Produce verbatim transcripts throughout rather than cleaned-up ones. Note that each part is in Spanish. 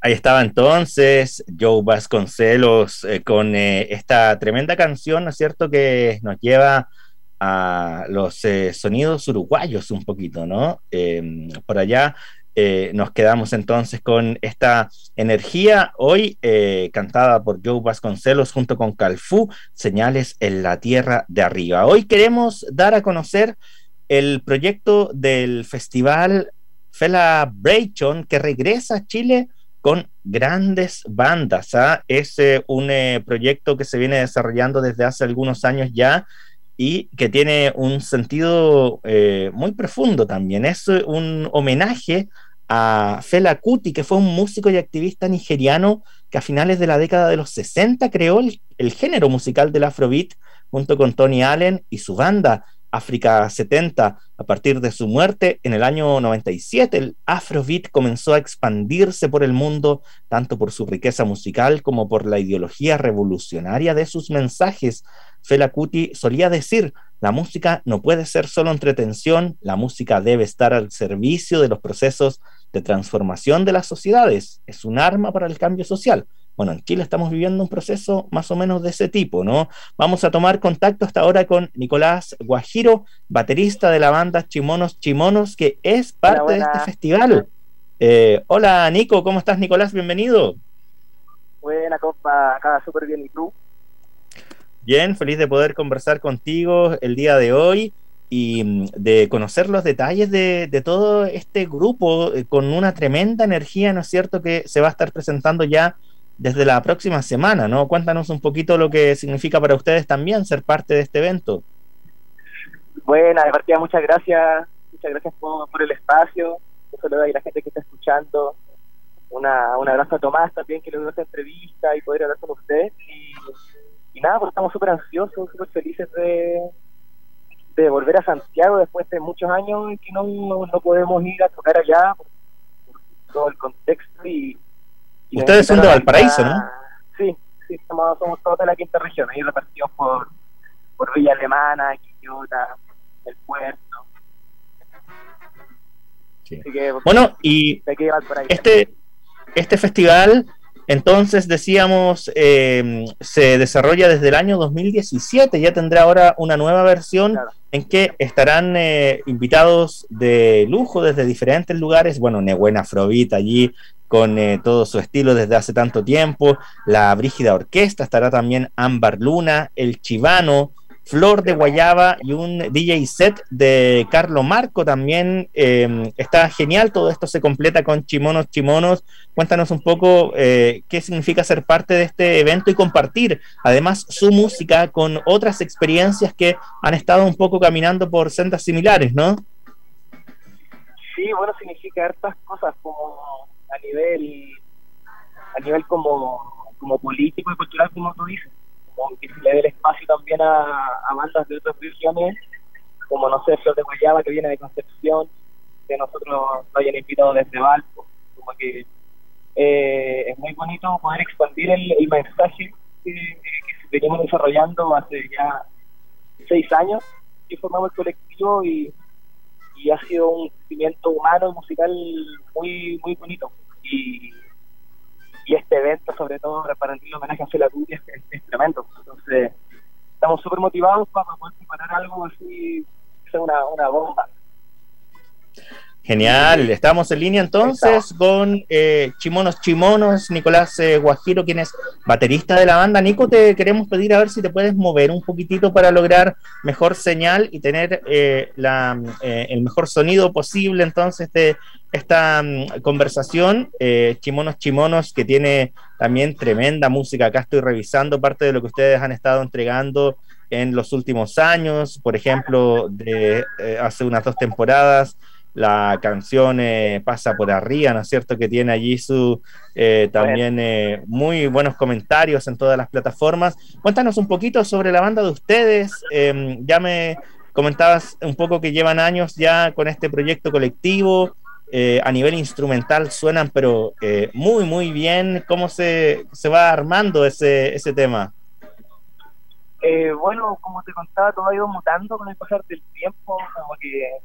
Ahí estaba entonces Joe Vasconcelos eh, con eh, esta tremenda canción, ¿no es cierto?, que nos lleva a los eh, sonidos uruguayos un poquito, ¿no? Eh, por allá eh, nos quedamos entonces con esta energía, hoy eh, cantada por Joe Vasconcelos junto con Calfú, Señales en la Tierra de Arriba. Hoy queremos dar a conocer el proyecto del festival Felabration que regresa a Chile con grandes bandas. ¿Ah? Es eh, un eh, proyecto que se viene desarrollando desde hace algunos años ya y que tiene un sentido eh, muy profundo también. Es eh, un homenaje a Fela Kuti, que fue un músico y activista nigeriano que a finales de la década de los sesenta creó el, el género musical del Afrobeat junto con Tony Allen y su banda África setenta. A partir de su muerte en el año noventa y siete, el Afrobeat comenzó a expandirse por el mundo, tanto por su riqueza musical como por la ideología revolucionaria de sus mensajes. Fela Kuti solía decir: la música no puede ser solo entretención, la música debe estar al servicio de los procesos de transformación de las sociedades, es un arma para el cambio social. Bueno, en Chile estamos viviendo un proceso más o menos de ese tipo, ¿no? Vamos a tomar contacto hasta ahora con Nicolás Guajiro, baterista de la banda Chimonos Chimonos, que es Hola, parte de este buena, festival. Eh, hola, Nico, ¿cómo estás, Nicolás? Bienvenido. buena compa, acá súper bien, ¿y tú? Bien, feliz de poder conversar contigo el día de hoy y mm, de conocer los detalles de, de todo este grupo eh, con una tremenda energía, ¿no es cierto?, que se va a estar presentando ya desde la próxima semana, ¿no? Cuéntanos un poquito lo que significa para ustedes también ser parte de este evento. Buena, de partida, muchas gracias, muchas gracias por, por el espacio, un saludo a la gente que está escuchando, una, un abrazo a Tomás también, que logró esta entrevista y poder hablar con ustedes, y, y nada, pues estamos súper ansiosos, súper felices de, de volver a Santiago después de muchos años en que no, no podemos ir a tocar allá por, por todo el contexto, y Y nos Ustedes son de invitaron Valparaíso, ¿no? ahorita. Sí, sí, somos, somos todos de la quinta región, ahí repartidos por, por Villa Alemana, Quillota, El Puerto. Sí. Así que, Bueno, y de aquí de Valparaíso. este, este festival, entonces decíamos, eh, se desarrolla desde el año dos mil diecisiete, ya tendrá ahora una nueva versión Claro. en que estarán eh, invitados de lujo desde diferentes lugares. Bueno, Nehuen Afrobeat allí con eh, todo su estilo desde hace tanto tiempo, la Brígida Orquesta, estará también Ámbar Luna, El Chivano, Flor de Guayaba y un D J set de Carlo Marco también. Eh, está genial, todo esto se completa con Chimonos Chimonos. Cuéntanos un poco eh, qué significa ser parte de este evento y compartir además su música con otras experiencias que han estado un poco caminando por sendas similares, ¿no? Sí, bueno, significa hartas cosas como a nivel, a nivel como, como político y cultural, como tú dices. Como que se le dé el espacio también a, a bandas de otras regiones, como no sé, Flor de Guayaba, que viene de Concepción, que nosotros nos hayan invitado desde Valpo. Como que eh, es muy bonito poder expandir el, el mensaje que, que venimos desarrollando hace ya seis años que formamos el colectivo, y, y ha sido un crecimiento humano y musical muy muy bonito. Y y este evento, sobre todo para rendirle homenaje a Fela Kuti, es, es, es tremendo. Entonces estamos súper motivados para poder preparar algo así, que sea una, una bomba. Genial, estamos en línea entonces con eh, Chimonos Chimonos, Nicolás eh, Guajiro, quien es baterista de la banda. Nico, te queremos pedir a ver si te puedes mover un poquitito para lograr mejor señal y tener eh, la, eh, el mejor sonido posible entonces de esta um, conversación. eh, Chimonos Chimonos, que tiene también tremenda música. Acá estoy revisando parte de lo que ustedes han estado entregando en los últimos años, por ejemplo, de eh, hace unas dos temporadas, la canción eh, Pasa por Arriba, ¿no es cierto?, que tiene allí su eh, también eh, muy buenos comentarios en todas las plataformas. Cuéntanos un poquito sobre la banda de ustedes. Eh, ya me comentabas un poco que llevan años ya con este proyecto colectivo. Eh, a nivel instrumental suenan pero eh, muy muy bien. ¿Cómo se, se va armando ese, ese tema? Eh, bueno, como te contaba, todo ha ido mutando con el pasar del tiempo, como que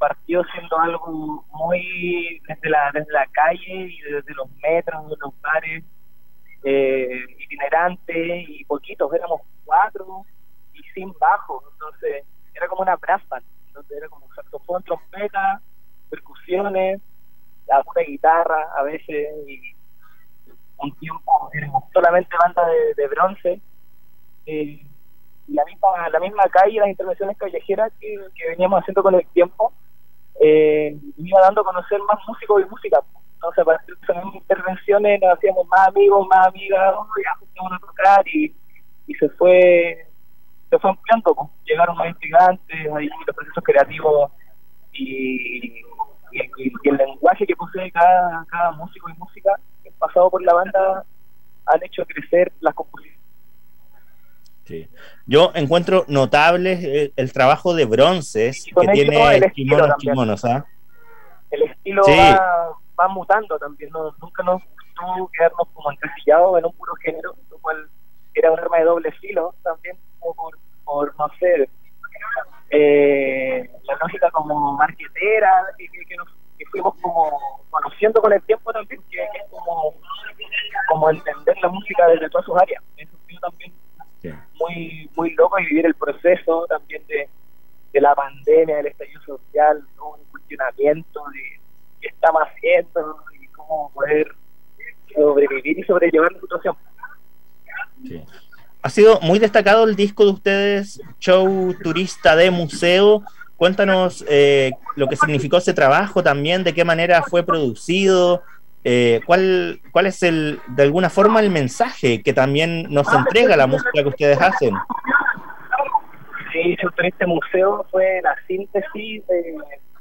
partió siendo algo muy desde la desde la calle y desde los metros, de los bares, eh, itinerantes y poquitos, éramos cuatro y sin bajo, entonces era como una brass band, entonces era como saxofón, trompeta, percusiones, la pura guitarra a veces, y un tiempo éramos solamente banda de, de bronce, eh, y la misma, la misma calle, las intervenciones callejeras que, que veníamos haciendo con el tiempo, eh, iba dando a conocer más músicos y música. Entonces, a partir de esas intervenciones nos hacíamos más amigos, más amigas, oh, ya juntamos a tocar, y, y se fue se fue ampliando, pues. Llegaron más integrantes, ahí los procesos creativos y, y, y, y el lenguaje que posee cada, cada músico y música pasado por la banda han hecho crecer las composiciones. Sí. Yo encuentro notable el, el trabajo de bronces que tiene el Chimonos Chimonos, ¿ah? El estilo sí. va, va mutando también, ¿no? Nunca nos gustó quedarnos como encasillados en un puro género, lo cual era un arma de doble filo también, como por, por no sé, eh, la lógica como marquetera que, que, que, nos, que fuimos como conociendo con el tiempo también, que, que es como, como entender la música desde todas sus áreas. Eso sí, también sí. muy muy loco, y vivir el proceso también de, de la pandemia, del estallido social, ¿no? Un cuestionamiento de qué estamos haciendo y cómo poder sobrevivir y sobrellevar la situación. Sí. Ha sido muy destacado el disco de ustedes, Show Turista de Museo. Cuéntanos eh, lo que significó ese trabajo también, de qué manera fue producido, eh, cuál, cuál es el, de alguna forma, el mensaje que también nos entrega la música que ustedes hacen. Sí, Show Turista de Museo fue la síntesis de,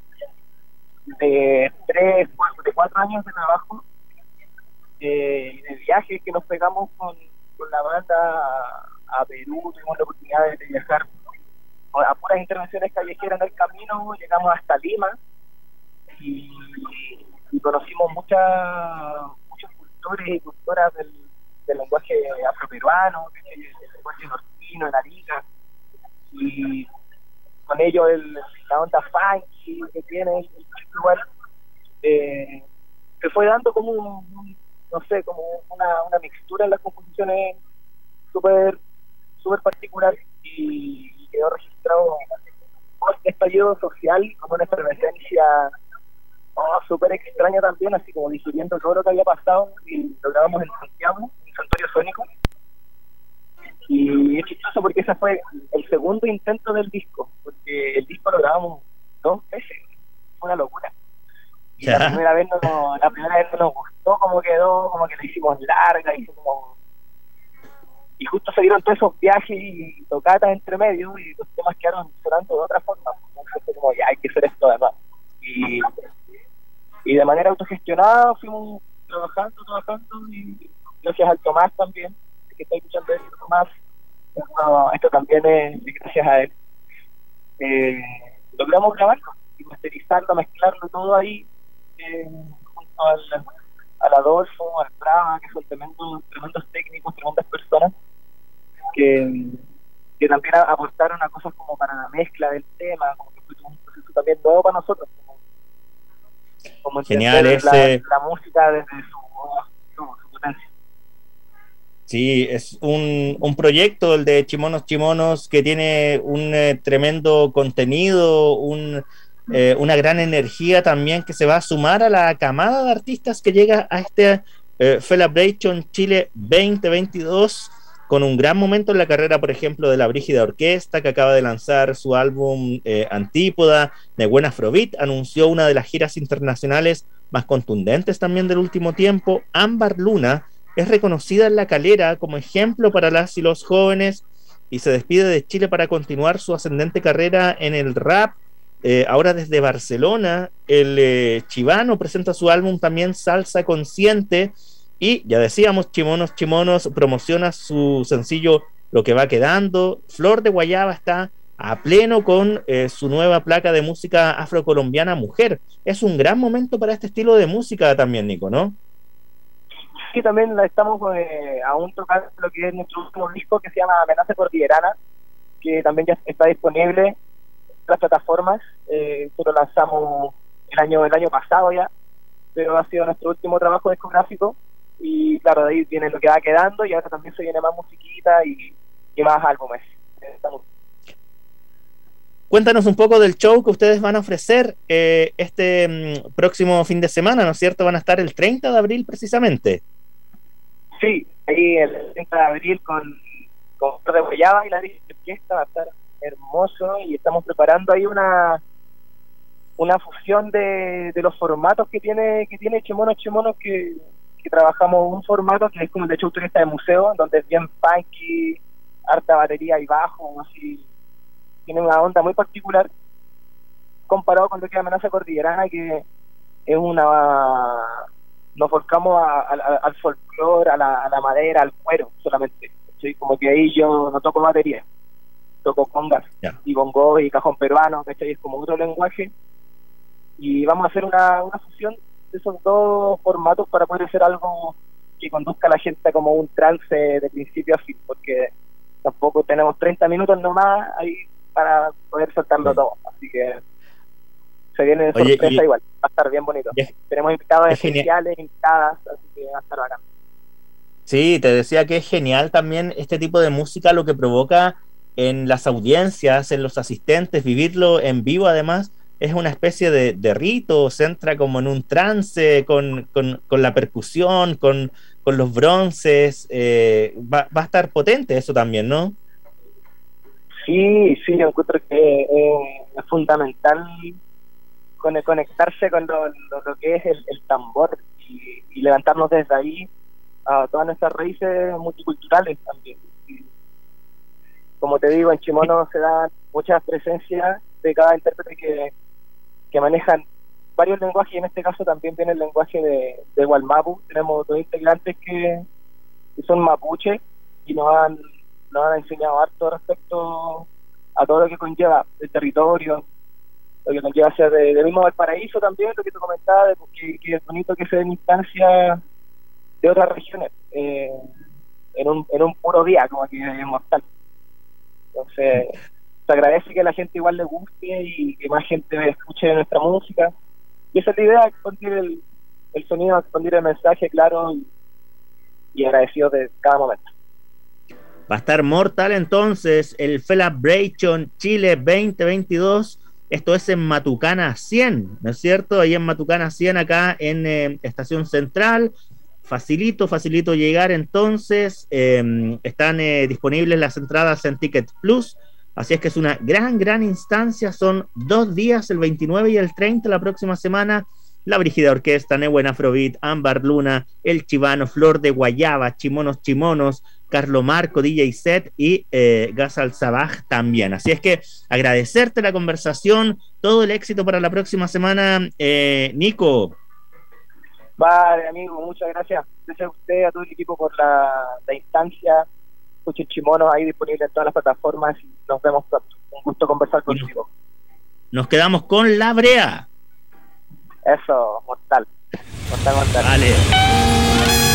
de tres, cuatro, de cuatro años de trabajo eh, y de viajes que nos pegamos con con la banda a, a Perú. Tuvimos la oportunidad de viajar a puras intervenciones callejeras en el camino, llegamos hasta Lima y, y conocimos muchas muchos cultores y cultoras del, del lenguaje afroperuano, del lenguaje nortino, en Arica, y con ello el, la onda funky que tiene el lugar, eh, se fue dando como un, un no sé, como una, una mixtura en las composiciones súper súper particular, y, y quedó registrado un estallido social como una efervescencia oh, súper extraña también, así como digiriendo todo lo que había pasado, y lo grabamos en Santiago, en Santuario Sónico, y es chistoso porque ese fue el segundo intento del disco, porque el disco lo grabamos dos veces, fue una locura. Y la primera vez no, la primera vez no nos gustó cómo quedó, como que la hicimos larga, y como y justo se dieron todos esos viajes y tocatas entre medio, y los temas quedaron sonando de otra forma. Entonces fue como, ya hay que hacer esto además. Y, y de manera autogestionada fuimos trabajando, trabajando, y gracias al Tomás también, que está escuchando esto, Tomás, esto, esto también es gracias a él. Eh, logramos grabarlo y masterizarlo, mezclarlo todo ahí, Eh, junto al, al Adolfo, al Brava, que son tremendos, tremendos técnicos, tremendas personas que, que también aportaron a cosas como para la mezcla del tema, como que fue un proceso también nuevo para nosotros, como, como genial entender ese... la, la música desde su, su, su potencia. Sí, es un, un proyecto, el de Chimonos Chimonos, que tiene un eh, tremendo contenido, un Eh, una gran energía también, que se va a sumar a la camada de artistas que llega a este eh, Felabration Chile veinte veintidós, con un gran momento en la carrera, por ejemplo, de la Brígida Orquesta, que acaba de lanzar su álbum eh, Antípoda, de Buen Afrobeat, anunció una de las giras internacionales más contundentes también del último tiempo. Ámbar Luna es reconocida en La Calera como ejemplo para las y los jóvenes, y se despide de Chile para continuar su ascendente carrera en el rap. Eh, ahora desde Barcelona, el eh, Chivano presenta su álbum también Salsa Consciente, y ya decíamos, Chimonos Chimonos promociona su sencillo Lo que va quedando. Flor de Guayaba está a pleno con eh, su nueva placa de música afrocolombiana Mujer. Es un gran momento para este estilo de música también, Nico, ¿no? Sí, también la estamos eh, aún tocando lo que es nuestro último disco, que se llama Amenaza Cordillerana, que también ya está disponible las plataformas, eh, nosotros lanzamos el año, el año pasado ya, pero ha sido nuestro último trabajo discográfico, y claro, de ahí viene lo que va quedando, y ahora también se viene más musiquita y, y más álbumes. Estamos... Cuéntanos un poco del show que ustedes van a ofrecer eh, este mm, próximo fin de semana, ¿no es cierto? Van a estar el treinta de abril precisamente. Sí, ahí el treinta de abril con, con Flor de Guayaba y la orquesta va a estar hermoso, y estamos preparando ahí una una fusión de, de los formatos que tiene que tiene Chimonos Chimonos, que, que trabajamos un formato que es como el de show turista de museo, donde es bien funky, harta batería y bajo, así, tiene una onda muy particular comparado con lo que es Amenaza Cordillerana, que es una... nos volcamos a, a, a, al folclore, a la, a la madera, al cuero solamente, ¿sí? Como que ahí yo no toco batería, toco congas, yeah, y bongo y cajón peruano, ¿cachai? Es como otro lenguaje, y vamos a hacer una, una fusión de esos dos formatos para poder hacer algo que conduzca a la gente como un trance de principio a fin, porque tampoco tenemos treinta minutos nomás ahí para poder soltarlo, sí, todo, así que se viene de sorpresa. Oye, y, igual, va a estar bien bonito. Es, tenemos invitados especiales, invitadas, así que va a estar bacán. Sí, te decía que es genial también este tipo de música, lo que provoca en las audiencias, en los asistentes, vivirlo en vivo además, es una especie de, de rito, se entra como en un trance con, con, con la percusión, con, con los bronces, eh, va, va a estar potente eso también, ¿no? Sí, sí, yo encuentro que eh, es fundamental con conectarse con lo, lo, lo que es el, el tambor, y, y levantarnos desde ahí a todas nuestras raíces multiculturales también. Y, como te digo, en Chimono se dan muchas presencias de cada intérprete que, que manejan varios lenguajes, y en este caso también viene el lenguaje de, de Gualmapu. Tenemos dos integrantes que, que son mapuche, y nos han, nos han enseñado harto respecto a todo lo que conlleva el territorio, lo que conlleva ser de, de mismo Valparaíso también, lo que te comentaba, de que, que es bonito que se den instancias de otras regiones eh, en un en un puro día, como que es mortal. Entonces se agradece que a la gente igual le guste y que más gente escuche nuestra música, y esa es la idea, expandir el, el sonido, expandir el mensaje, claro, y, y agradecido de cada momento. Va a estar mortal entonces el Celebration Chile veinte veintidós. Esto es en Matucana cien, ¿no es cierto? Ahí en Matucana cien, acá en eh, Estación Central. Facilito, facilito llegar entonces. Eh, están eh, disponibles las entradas en Ticket Plus. Así es que es una gran, gran instancia. Son dos días, el veintinueve y el treinta, la próxima semana. La Brígida Orquesta, Nehuen Afrobeat, Ámbar Luna, El Chivano, Flor de Guayaba, Chimonos Chimonos, Carlo Marco, D J Set y eh, Gazal Sabaj también. Así es que agradecerte la conversación, todo el éxito para la próxima semana, eh, Nico. Vale, amigo, muchas gracias. Gracias a usted, a todo el equipo por la, la instancia. Escuchen Chimonos ahí disponible en todas las plataformas, y nos vemos pronto. Un gusto conversar contigo. Nos quedamos con La Brea. Eso, mortal. Mortal, mortal. Vale.